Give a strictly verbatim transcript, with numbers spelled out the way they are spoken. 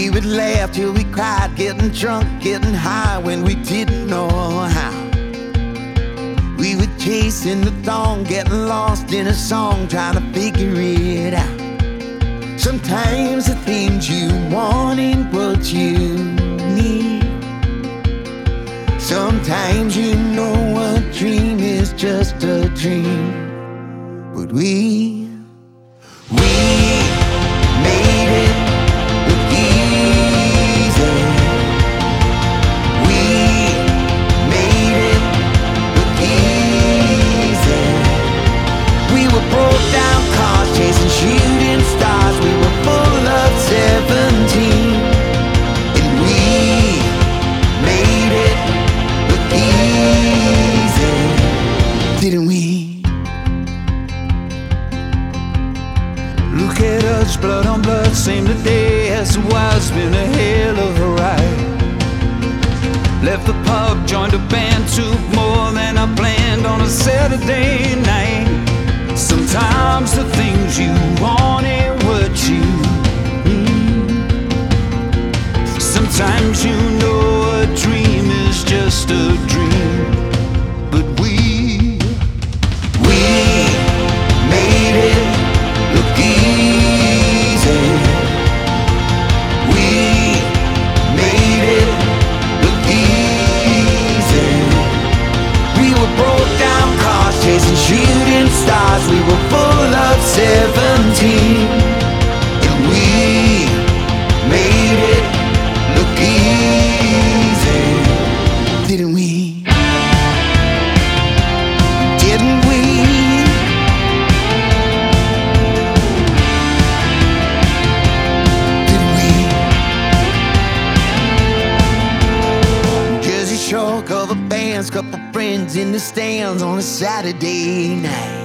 We would laugh till we cried, getting drunk, getting high when we didn't know how. We were chasing the thong, getting lost in a song, trying to figure it out. Sometimes the things you want ain't what you need. Sometimes you know a dream is just a dream. But we, we made it look easy. We made it look easy. We were broke down cars chasing shooting stars. We were full of seventeen. And we made it look easy, didn't we? Look at us, blood on blood, same today as it was. Been a hell of a ride. Left the pub, joined a band, took more than I planned on a Saturday night. Sometimes the things you want ain't what you need. Sometimes you know a dream is just a dream. But we, we made it look easy. We made it look easy. We were broke down cars chasing shooting stars. We were full of seventeen. And we made it look easy, didn't we? Didn't we? Jersey Shore, cover bands, couple friends in the stands on a Saturday night.